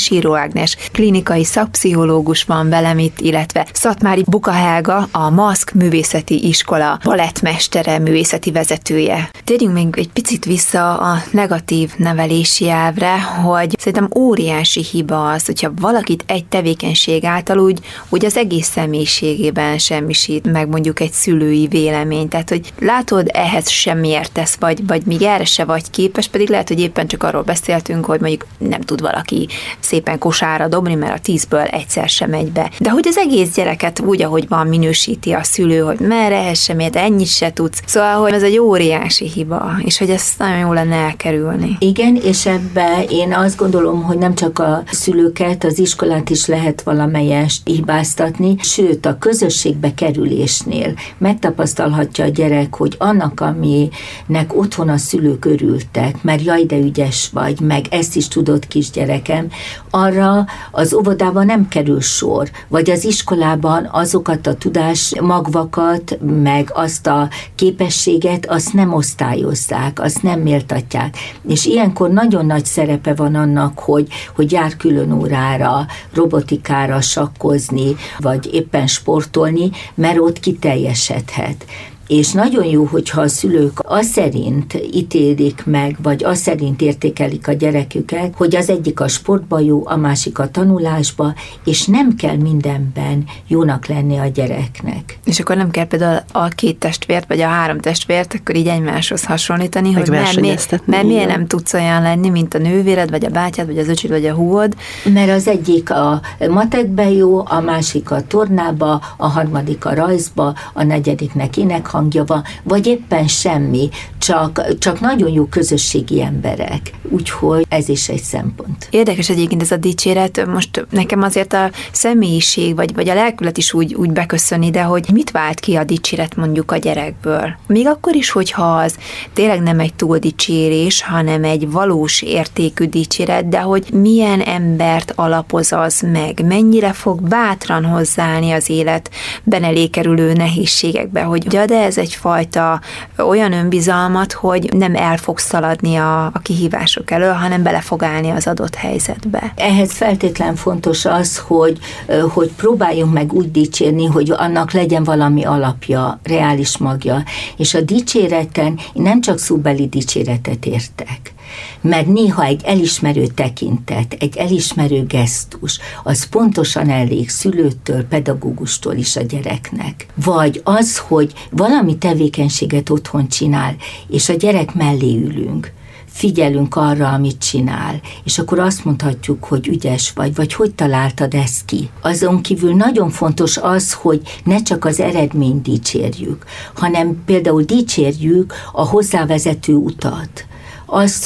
Síró Ágnes klinikai szakpszichológus van velem itt, illetve Szatmári Buka Helga, a Maszk Művészeti Iskola balettmestere, művészeti vezetője. Térjünk még egy picit vissza a negatív nevelési elvre, hogy szerintem óriási hiba az, hogyha valakit egy tevékenység által úgy az egész személyiségében semmisít meg mondjuk egy szülői vélemény. Tehát, hogy látod, ehhez sem értesz, vagy még erre se vagy képes, pedig lehet, hogy éppen csak arról beszéltünk, hogy mondjuk nem tud valaki szépen kosárra dobni, mert a 10-ből egyszer sem megy be. De hogy az egész gyereket úgy, ahogy van, minősíti a szülő, hogy merre ehhez sem ért, ennyit se tudsz. Szóval, hogy ez egy óriási hiba, és hogy ezt nagyon jó lenne elkerülni. Igen, és ebbe én azt gondolom, hogy nem csak a szülőket, az iskolát is lehet valamelyest hibáztatni, sőt a közösségbe kerülésnél megtapasztalhatja a gyerek, hogy annak, aminek otthon a szülők örültek, mert jaj, de ügyes vagy, meg ezt is tudod, kisgyerekem, arra az óvodában nem kerül sor, vagy az iskolában azokat a tudásmagvakat, meg azt a képességet, azt nem osztályozzák, azt nem méltatják. És ilyenkor nagyon nagy szerepe van annak, hogy jár külön órára, robotikára, sakkozni, vagy éppen sportolni, mert ott kiteljesedhet. És nagyon jó, hogyha a szülők azt szerint ítélik meg, vagy azt szerint értékelik a gyereküket, hogy az egyik a sportba jó, a másik a tanulásba, és nem kell mindenben jónak lenni a gyereknek. És akkor nem kell például a 2 testvért, vagy a 3 testvért, akkor így egymáshoz hasonlítani, hogy mert miért nem tudsz olyan lenni, mint a nővéred, vagy a bátyád, vagy az öcsid, vagy a húgod? Mert az egyik a matekben jó, a másik a tornába, a harmadik a rajzba, a negyediknek énekhangja van, vagy éppen semmi, csak nagyon jó közösségi emberek. Úgyhogy ez is egy szempont. Érdekes egyébként ez a dicséret, most nekem azért a személyiség, vagy a lelkület is úgy beköszön ide, hogy mit vált ki a dicséret mondjuk a gyerekből. Még akkor is, hogyha az tényleg nem egy túldicsérés, hanem egy valós értékű dicséret, de hogy milyen embert alapoz az meg, mennyire fog bátran hozzáállni az életben elé kerülő nehézségekbe, hogy ad ez egyfajta olyan önbizalmat, hogy nem el fog szaladni a kihívások elől, hanem bele fog állni az adott helyzetbe. Ehhez feltétlen fontos az, hogy próbáljunk meg úgy dicsérni, hogy annak legyen valami alapja, reális magja. És a dicséreten nem csak szóbeli dicséretet értek, mert néha egy elismerő tekintet, egy elismerő gesztus, az pontosan elég szülőtől, pedagógustól is a gyereknek. Vagy az, hogy valami tevékenységet otthon csinál, és a gyerek mellé ülünk, figyelünk arra, amit csinál, és akkor azt mondhatjuk, hogy ügyes vagy hogy találtad ezt ki. Azon kívül nagyon fontos az, hogy ne csak az eredményt dicsérjük, hanem például dicsérjük a hozzávezető utat. Azt,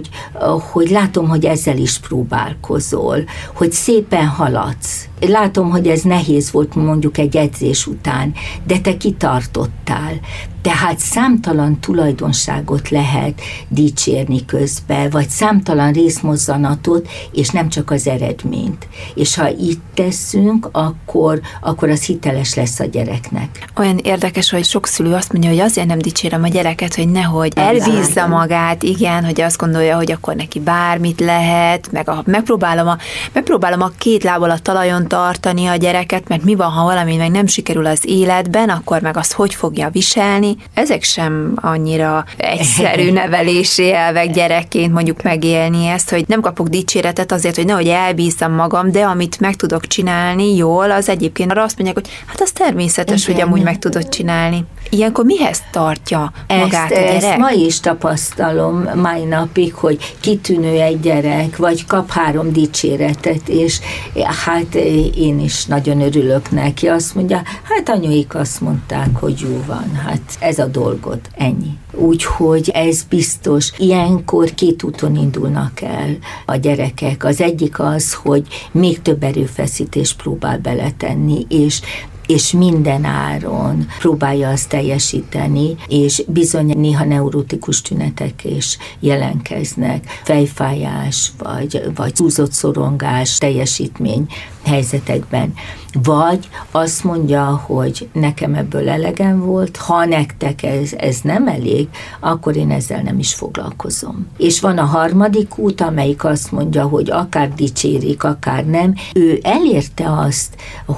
hogy látom, hogy ezzel is próbálkozol, hogy szépen haladsz. Látom, hogy ez nehéz volt mondjuk egy edzés után, de te kitartottál. Tehát számtalan tulajdonságot lehet dicsérni közben, vagy számtalan részmozzanatot, és nem csak az eredményt. És ha így tesszünk, akkor az hiteles lesz a gyereknek. Olyan érdekes, hogy sok szülő azt mondja, hogy azért nem dicsérem a gyereket, hogy nehogy elbízza magát, igen, hogy azt gondolja, hogy akkor neki bármit lehet, meg megpróbálom a 2 lábbal a talajon tartani a gyereket, mert mi van, ha valami meg nem sikerül az életben, akkor meg azt hogy fogja viselni. Ezek sem annyira egyszerű nevelési elvek gyerekként mondjuk megélni ezt, hogy nem kapok dicséretet azért, hogy nehogy elbízzam magam, de amit meg tudok csinálni jól, az egyébként arra azt mondják, hogy hát az természetes, hogy amúgy meg tudod csinálni. Ilyenkor mihez tartja magát a gyerek? Ezt ma is tapasztalom mai napig, hogy kitűnő egy gyerek, vagy kap 3 dicséretet, és hát én is nagyon örülök neki. Azt mondja, hát anyuik azt mondták, hogy jó van, hát ez a dolgod, ennyi. Úgyhogy ez biztos. Ilyenkor 2 úton indulnak el a gyerekek. Az egyik az, hogy még több erőfeszítést próbál beletenni, és és minden áron próbálja azt teljesíteni, és bizony néha neurotikus tünetek is jelentkeznek, fejfájás, vagy túlzott szorongás teljesítmény helyzetekben. Vagy azt mondja, hogy nekem ebből elegem volt, ha nektek ez nem elég, akkor én ezzel nem is foglalkozom. És van a harmadik út, amelyik azt mondja, hogy akár dicsérik, akár nem. Ő elérte azt,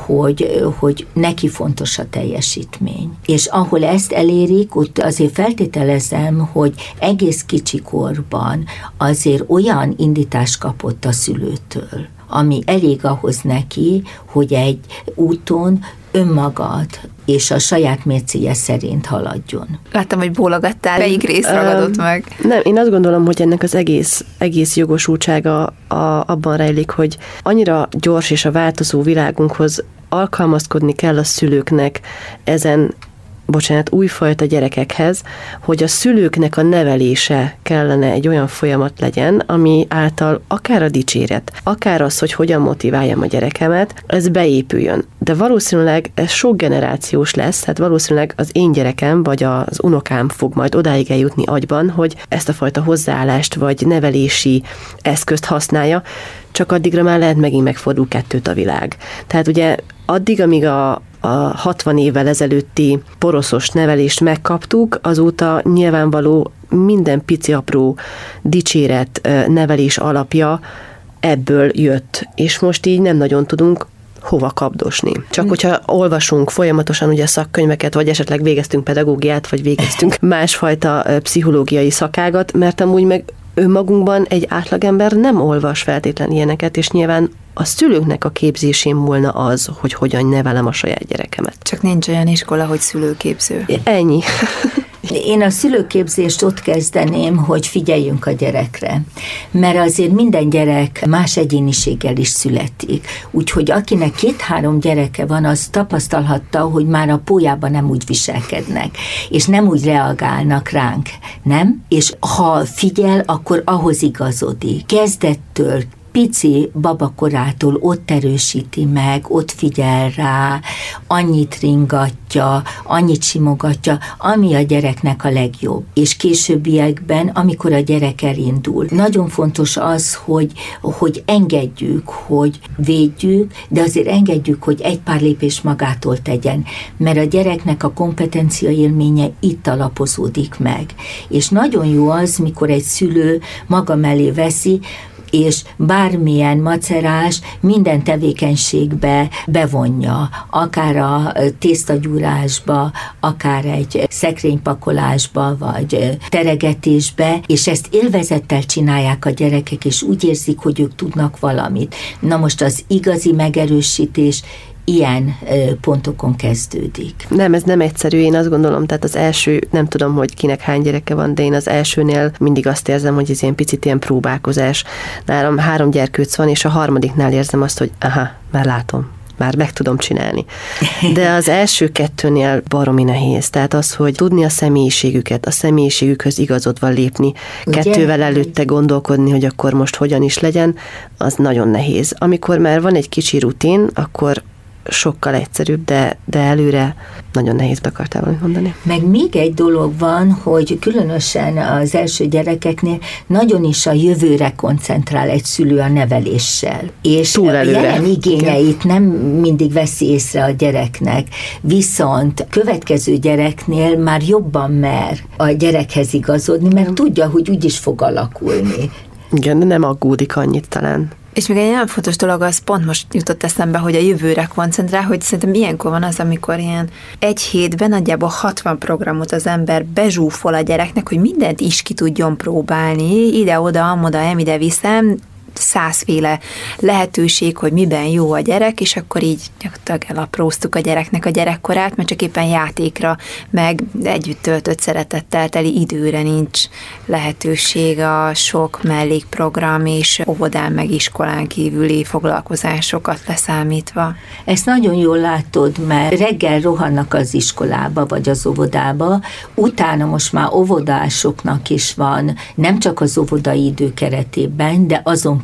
hogy neki fontos a teljesítmény. És ahol ezt elérik, ott azért feltételezem, hogy egész kicsi korban azért olyan indítást kapott a szülőtől, ami elég ahhoz neki, hogy egy úton önmagad és a saját mércéje szerint haladjon. Láttam, hogy bólogattál, melyik rész ragadott meg? Nem, én azt gondolom, hogy ennek az egész jogosultsága abban rejlik, hogy annyira gyors és a változó világunkhoz alkalmazkodni kell a szülőknek ezen újfajta gyerekekhez, hogy a szülőknek a nevelése kellene egy olyan folyamat legyen, ami által akár a dicséret, akár az, hogy hogyan motiváljam a gyerekemet, ez beépüljön. De valószínűleg ez sok generációs lesz, hát valószínűleg az én gyerekem, vagy az unokám fog majd odáig eljutni agyban, hogy ezt a fajta hozzáállást, vagy nevelési eszközt használja, csak addigra már lehet megint megfordul kettőt a világ. Tehát ugye addig, amíg a 60 évvel ezelőtti poroszos nevelést megkaptuk, azóta nyilvánvaló minden pici apró dicséret, nevelés alapja ebből jött, és most így nem nagyon tudunk hova kapdosni. Csak hogyha olvasunk folyamatosan ugye szakkönyveket, vagy esetleg végeztünk pedagógiát, vagy végeztünk másfajta pszichológiai szakágat, mert amúgy meg önmagunkban egy átlagember nem olvas feltétlen ilyeneket, és nyilván a szülőknek a képzésén múlna az, hogy hogyan nevelem a saját gyerekemet. Csak nincs olyan iskola, hogy szülőképző. Ennyi. Én a szülőképzést ott kezdeném, hogy figyeljünk a gyerekre. Mert azért minden gyerek más egyéniséggel is születik. Úgyhogy akinek 2-3 gyereke van, az tapasztalhatta, hogy már a pólyában nem úgy viselkednek, és nem úgy reagálnak ránk, nem? És ha figyel, akkor ahhoz igazodik. Kezdettől, pici babakorától ott erősíti meg, ott figyel rá, annyit ringatja, annyit simogatja, ami a gyereknek a legjobb. És későbbiekben, amikor a gyerek elindul, nagyon fontos az, hogy engedjük, hogy védjük, de azért engedjük, hogy egy pár lépés magától tegyen, mert a gyereknek a kompetencia élménye itt alapozódik meg. És nagyon jó az, mikor egy szülő maga mellé veszi, és bármilyen macerás minden tevékenységbe bevonja, akár a tésztagyúrásba, akár egy szekrénypakolásba, vagy teregetésbe, és ezt élvezettel csinálják a gyerekek, és úgy érzik, hogy ők tudnak valamit. Na most az igazi megerősítés ilyen pontokon kezdődik. Nem, ez nem egyszerű, én azt gondolom, tehát az első, nem tudom, hogy kinek hány gyereke van, de én az elsőnél mindig azt érzem, hogy ez ilyen picit ilyen próbálkozás. Nálam 3 gyerkőc van, és a harmadiknál érzem azt, hogy már látom, már meg tudom csinálni. De az első 2-nél baromi nehéz. Tehát az, hogy tudni a személyiségüket, a személyiségükhöz igazodva lépni, ugye? 2-vel előtte gondolkodni, hogy akkor most hogyan is legyen, az nagyon nehéz. Amikor már van egy kicsi rutin, akkor sokkal egyszerűbb, de előre nagyon nehéz, be akartál valamit mondani. Meg még egy dolog van, hogy különösen az első gyerekeknél nagyon is a jövőre koncentrál egy szülő a neveléssel. És a jelen igényeit nem mindig veszi észre a gyereknek. Viszont következő gyereknél már jobban mer a gyerekhez igazodni, mert tudja, hogy úgy is fog alakulni. Igen, de nem aggódik annyit talán. És még egy nagyon fontos dolog, az pont most jutott eszembe, hogy a jövőre koncentrál, hogy szerintem ilyenkor van az, amikor ilyen egy hétben nagyjából 60 programot az ember bezsúfol a gyereknek, hogy mindent is ki tudjon próbálni, ide-oda, amoda, ide viszem, 100 féle lehetőség, hogy miben jó a gyerek, és akkor így gyakorlatilag elapróztuk a gyereknek a gyerekkorát, mert csak éppen játékra, meg együtt töltött szeretettel teli időre nincs lehetőség a sok mellékprogram és óvodán meg iskolán kívüli foglalkozásokat leszámítva. Ezt nagyon jól látod, mert reggel rohannak az iskolába vagy az óvodába, utána most már óvodásoknak is van, nem csak az óvodai idő keretében, de azon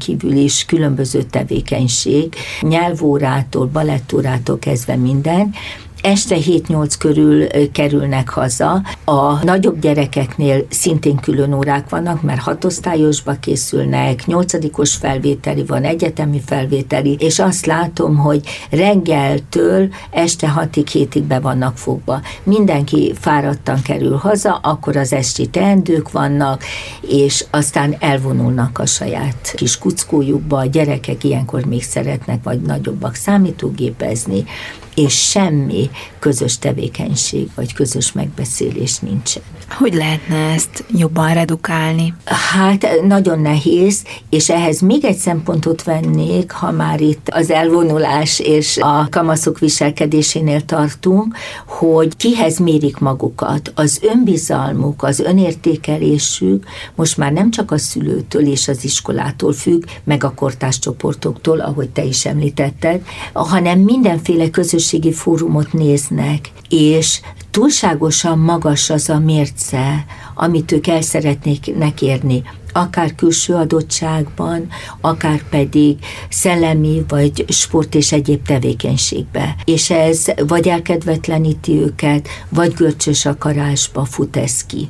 kívül is különböző tevékenység, nyelvórától, balettórától kezdve minden. Este 7-8 körül kerülnek haza. A nagyobb gyerekeknél szintén külön órák vannak, mert 6 osztályosba készülnek, 8-os felvételi van, egyetemi felvételi, és azt látom, hogy reggeltől este 6-ig, 7-ig be vannak fogva. Mindenki fáradtan kerül haza, akkor az esti teendők vannak, és aztán elvonulnak a saját kis kuckójukba. A gyerekek ilyenkor még szeretnek, vagy nagyobbak számítógépezni, és semmi közös tevékenység, vagy közös megbeszélés nincsen. Hogy lehetne ezt jobban redukálni? Hát nagyon nehéz, és ehhez még egy szempontot vennék, ha már itt az elvonulás és a kamaszok viselkedésénél tartunk, hogy kihez mérik magukat. Az önbizalmuk, az önértékelésük most már nem csak a szülőtől és az iskolától függ, meg a kortárscsoportoktól, ahogy te is említetted, hanem mindenféle közösségi fórumot néznek, és túlságosan magas az a mérce, amit ők el szeretnének érni, akár külső adottságban, akár pedig szellemi, vagy sport és egyéb tevékenységbe. És ez vagy elkedvetleníti őket, vagy görcsös akarásba fut ez ki.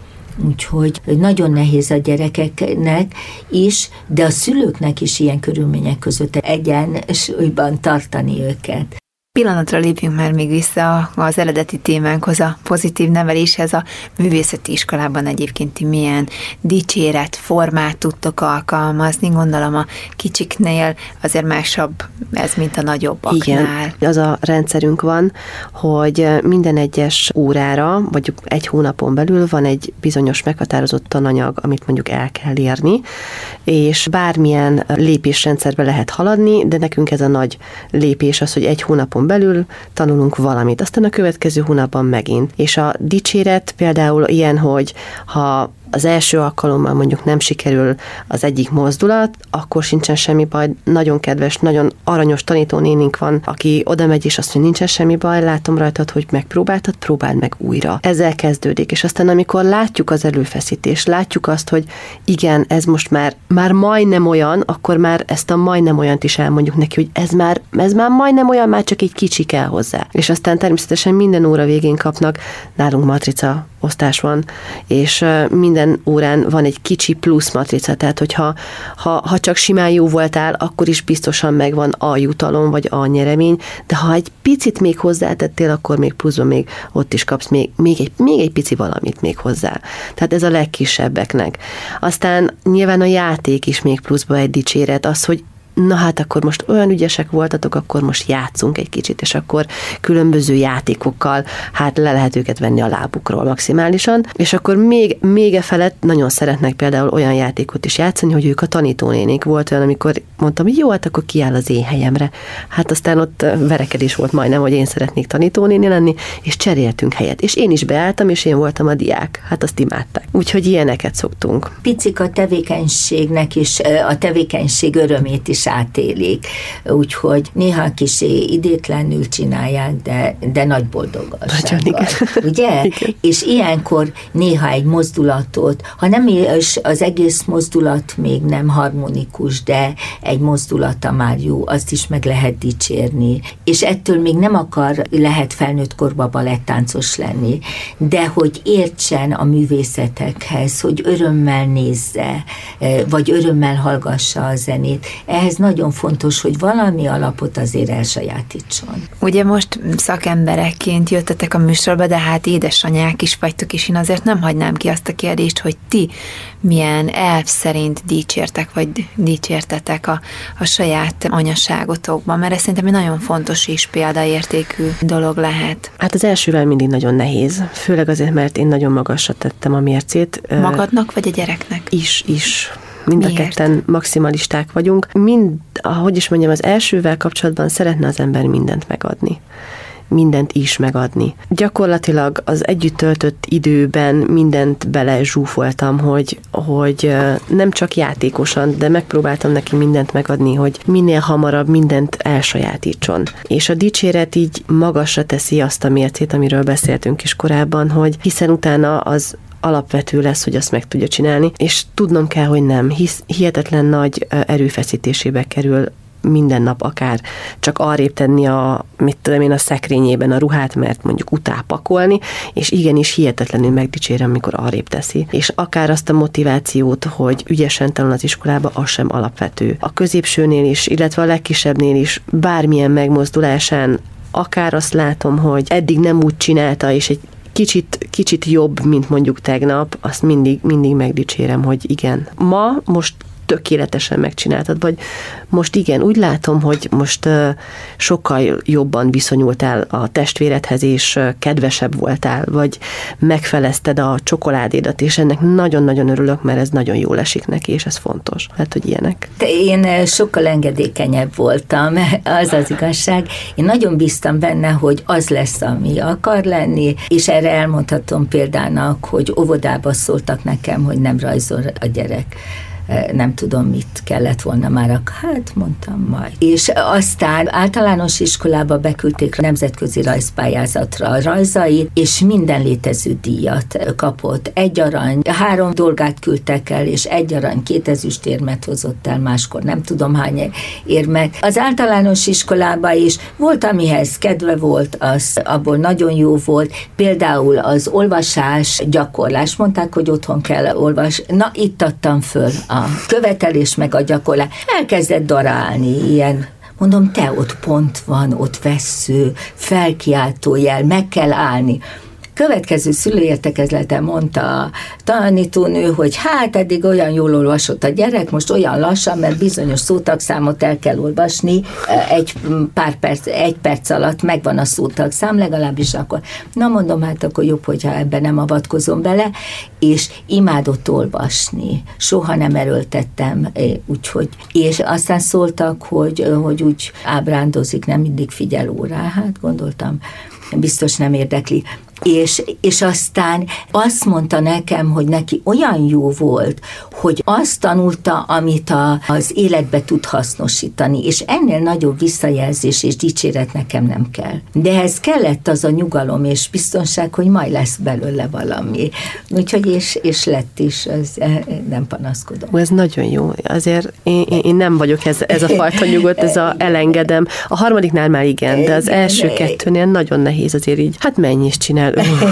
Úgyhogy nagyon nehéz a gyerekeknek is, de a szülőknek is ilyen körülmények között egyensúlyban tartani őket. Pillanatra lépjünk már még vissza az eredeti témánkhoz, a pozitív neveléshez. A művészeti iskolában egyébként ti milyen dicséret formát tudtok alkalmazni? Gondolom a kicsiknél azért másabb ez, mint a nagyobbaknál. Igen, az a rendszerünk van, hogy minden egyes órára, vagy egy hónapon belül van egy bizonyos meghatározott tananyag, amit mondjuk el kell érni, és bármilyen lépésrendszerbe lehet haladni, de nekünk ez a nagy lépés az, hogy egy hónapon belül tanulunk valamit, aztán a következő hónapban megint. És a dicséret például ilyen, hogy ha az első alkalommal mondjuk nem sikerül az egyik mozdulat, akkor sincsen semmi baj. Nagyon kedves, nagyon aranyos tanítónénink van, aki oda megy, és azt mondja, nincsen semmi baj, látom rajtad, hogy megpróbáltad, próbáld meg újra. Ezzel kezdődik, és aztán amikor látjuk az előfeszítést, látjuk azt, hogy igen, ez most már majdnem olyan, akkor már ezt a majdnem olyant is elmondjuk neki, hogy ez már majdnem olyan, már csak egy kicsi kell hozzá. És aztán természetesen minden óra végén kapnak, nálunk matrica osztás van, és minden órán van egy kicsi plusz matrica, tehát hogyha ha csak simán jó voltál, akkor is biztosan megvan a jutalom, vagy a nyeremény, de ha egy picit még hozzátettél, akkor még pluszban még ott is kapsz még egy pici valamit még hozzá. Tehát ez a legkisebbeknek. Aztán nyilván a játék is még pluszban egy dicséret, az, hogy na hát akkor most olyan ügyesek voltatok, akkor most játszunk egy kicsit, és akkor különböző játékokkal hát le lehet őket venni a lábukról maximálisan, és akkor még e felett nagyon szeretnek például olyan játékot is játszani, hogy ők a tanítónénik. Volt olyan, amikor mondtam, hogy jó, hát akkor kiáll az én helyemre. Hát aztán ott verekedés volt majdnem, hogy én szeretnék tanítónéni lenni, és cseréltünk helyet. És én is beálltam, és én voltam a diák. Hát azt imádták. Úgyhogy ilyeneket szoktunk. Picik a tevékenységnek is, a tevékenység örömét is átélik. Úgyhogy néha kicsi idétlenül csinálják, de nagy boldogsággal. Ugye? Igen. És ilyenkor néha egy mozdulatot, ha nem is az egész mozdulat még nem harmonikus, de egy mozdulata már jó, azt is meg lehet dicsérni. És ettől még nem lehet felnőtt korba balettáncos lenni, de hogy értsen a művészetekhez, hogy örömmel nézze, vagy örömmel hallgassa a zenét. Ehhez nagyon fontos, hogy valami alapot azért elsajátítson. Ugye most szakemberekként jöttetek a műsorba, de hát édesanyák is vagytok, és én azért nem hagynám ki azt a kérdést, hogy ti milyen elv szerint dicsértek, vagy dicsértetek a saját anyaságotokban, mert ez szerintem egy nagyon fontos és példaértékű dolog lehet. Hát az elsővel mindig nagyon nehéz, főleg azért, mert én nagyon magasra tettem a mércét. Magadnak, vagy a gyereknek? Is. Mind a ketten maximalisták vagyunk. Ahogy is mondjam, az elsővel kapcsolatban szeretne az ember mindent megadni. Mindent is megadni. Gyakorlatilag az együtt töltött időben mindent bele zsúfoltam, hogy nem csak játékosan, de megpróbáltam neki mindent megadni, hogy minél hamarabb mindent elsajátítson. És a dicséret így magasra teszi azt a mércét, amiről beszéltünk is korábban, hogy hiszen utána alapvető lesz, hogy azt meg tudja csinálni, és tudnom kell, hogy nem. Hihetetlen nagy erőfeszítésébe kerül minden nap akár csak arrébb tenni a szekrényében a ruhát, mert mondjuk utápakolni, és igenis hihetetlenül megdicsérem, amikor arrébb teszi. És akár azt a motivációt, hogy ügyesen tanul az iskolába, az sem alapvető. A középsőnél is, illetve a legkisebbnél is bármilyen megmozdulásán akár azt látom, hogy eddig nem úgy csinálta, és egy kicsit jobb, mint mondjuk tegnap, azt mindig megdicsérem, hogy igen. Most tökéletesen megcsináltad, vagy most igen, úgy látom, hogy most sokkal jobban viszonyultál a testvéredhez, és kedvesebb voltál, vagy megfelezted a csokoládédat, és ennek nagyon-nagyon örülök, mert ez nagyon jól esik neki, és ez fontos. Hát, hogy ilyenek. Én sokkal engedékenyebb voltam, az igazság. Én nagyon bíztam benne, hogy az lesz, ami akar lenni, és erre elmondhatom példának, hogy óvodába szóltak nekem, hogy nem rajzol a gyerek. Nem tudom, mit kellett volna már, hát mondtam majd. És aztán általános iskolába beküldték a nemzetközi rajzpályázatra a rajzait, és minden létező díjat kapott. 1 arany, 3 dolgát küldtek el, és 1 arany, 2 ezüstérmet hozott el, máskor nem tudom hány érmet. Az általános iskolában is volt, amihez kedve volt, az abból nagyon jó volt. Például az olvasás, gyakorlás, mondták, hogy otthon kell olvasni. Na, itt adtam föl a követelés meg a gyakorlás. Elkezdett darálni ilyen. Mondom, te, ott pont van, ott vessző, felkiáltójel, meg kell állni. Következő szülőértekezleten mondta a tanítónő, hogy hát eddig olyan jól olvasott a gyerek, most olyan lassan, mert bizonyos szótagszámot el kell olvasni, egy perc alatt megvan a szótagszám, legalábbis akkor. Na mondom, hát akkor jobb, hogyha ebben nem avatkozom bele, és imádott olvasni. Soha nem erőltettem, úgyhogy. És aztán szóltak, hogy úgy ábrándozik, nem mindig figyel órá. Hát gondoltam, biztos nem érdekli. És aztán azt mondta nekem, hogy neki olyan jó volt, hogy azt tanulta, amit az életbe tud hasznosítani, és ennél nagyobb visszajelzés és dicséret nekem nem kell. De ehhez kellett az a nyugalom és biztonság, hogy majd lesz belőle valami. Úgyhogy és lett is, nem panaszkodom. Ez nagyon jó. Azért én nem vagyok ez a fajta nyugodt, elengedem. A harmadiknál már igen, de az első 2-nél nagyon nehéz azért így. Hát mennyi is csinál.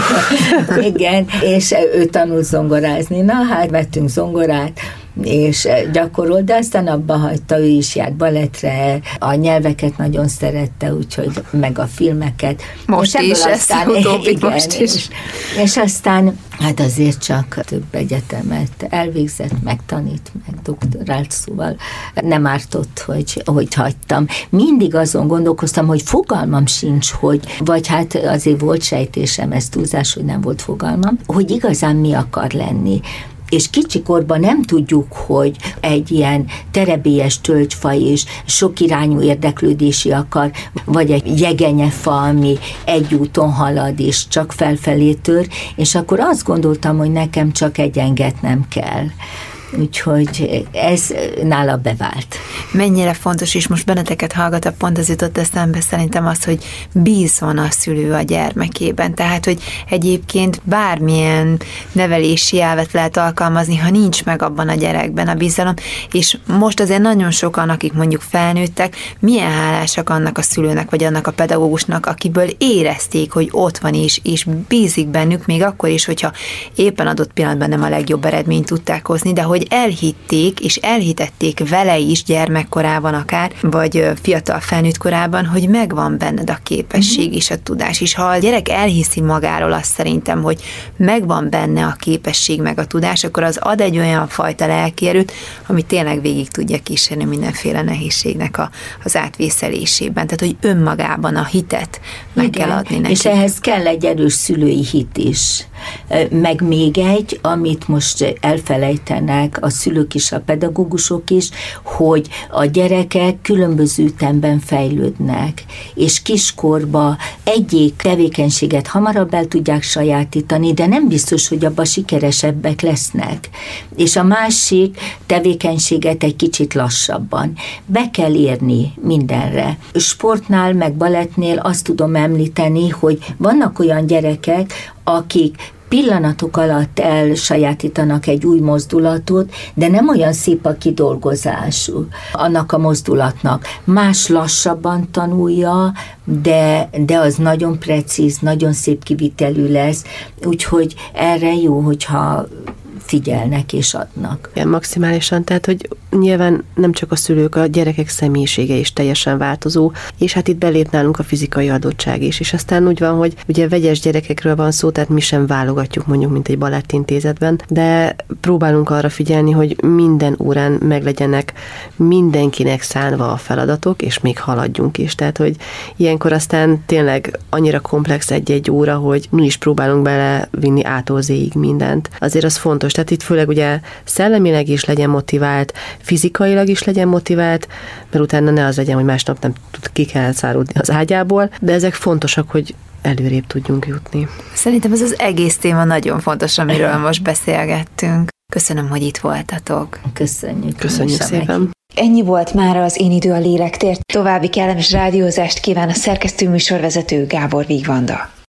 Igen, és ő tanult zongorázni. Na hát vettünk zongorát, és gyakorol, de aztán abba hagyta, ő is járt balettre, a nyelveket nagyon szerette, úgyhogy meg a filmeket. Most is, aztán, igen, most is. És aztán hát azért csak több egyetemet elvégzett, meg tanít, meg doktorált, szóval nem ártott, hogy hagytam. Mindig azon gondolkoztam, hogy fogalmam sincs, vagy hát azért volt sejtésem, ez túlzás, hogy nem volt fogalmam, hogy igazán mi akar lenni. És kicsikorban nem tudjuk, hogy egy ilyen terebélyes tölgyfa és sokirányú érdeklődési akar, vagy egy jegenyefa, ami egy úton halad, és csak felfelé tör, és akkor azt gondoltam, hogy nekem csak egyengetnem kell. Úgyhogy ez nála bevált. Mennyire fontos, és most benneteket hallgatok, pont az jutott eszembe szerintem az, hogy bízzon a szülő a gyermekében. Tehát, hogy egyébként bármilyen nevelési elvet lehet alkalmazni, ha nincs meg abban a gyerekben a bizalom, és most azért nagyon sokan, akik mondjuk felnőttek, milyen hálásak annak a szülőnek, vagy annak a pedagógusnak, akiből érezték, hogy ott van és bízik bennük, még akkor is, hogyha éppen adott pillanatban nem a legjobb eredményt tudták hozni, de hogy elhitték, és elhitették vele is gyermekkorában akár, vagy fiatal felnőtt korában, hogy megvan benned a képesség és a tudás. És ha a gyerek elhiszi magáról azt szerintem, hogy megvan benne a képesség meg a tudás, akkor az ad egy olyan fajta lelkierőt, ami tényleg végig tudja kísérni mindenféle nehézségnek az átvészelésében. Tehát, hogy önmagában a hitet meg kell adni neki. És ehhez kell egy erős szülői hit is. Meg még egy, amit most elfelejtenek a szülők is, a pedagógusok is, hogy a gyerekek különböző ütemben fejlődnek, és kiskorba egyik tevékenységet hamarabb el tudják sajátítani, de nem biztos, hogy abban sikeresebbek lesznek. És a másik tevékenységet egy kicsit lassabban. Be kell érni mindenre. Sportnál, meg balettnél azt tudom említeni, hogy vannak olyan gyerekek, akik pillanatok alatt elsajátítanak egy új mozdulatot, de nem olyan szép a kidolgozású annak a mozdulatnak. Más lassabban tanulja, de az nagyon precíz, nagyon szép kivitelű lesz, úgyhogy erre jó, hogyha figyelnek és adnak. Igen, maximálisan, tehát, hogy nyilván nem csak a szülők, a gyerekek személyisége is teljesen változó, és hát itt belép nálunk a fizikai adottság is, és aztán úgy van, hogy ugye vegyes gyerekekről van szó, tehát mi sem válogatjuk mondjuk, mint egy balettintézetben, de próbálunk arra figyelni, hogy minden órán meglegyenek mindenkinek szánva a feladatok, és még haladjunk is. Tehát, hogy ilyenkor aztán tényleg annyira komplex egy-egy óra, hogy mi is próbálunk belevinni A-tól Z-ig mindent. Azért az fontos, tehát itt főleg ugye szellemileg is legyen motivált, fizikailag is legyen motivált, mert utána ne az legyen, hogy másnap nem tud ki kell szállódni az ágyából, de ezek fontosak, hogy előrébb tudjunk jutni. Szerintem ez az egész téma nagyon fontos, amiről most beszélgettünk. Köszönöm, hogy itt voltatok. Köszönjük szépen. Ennyi volt már az Én idő a lélektér. További kellemes rádiózást kíván a szerkesztő műsorvezető Gábor Vigvanda.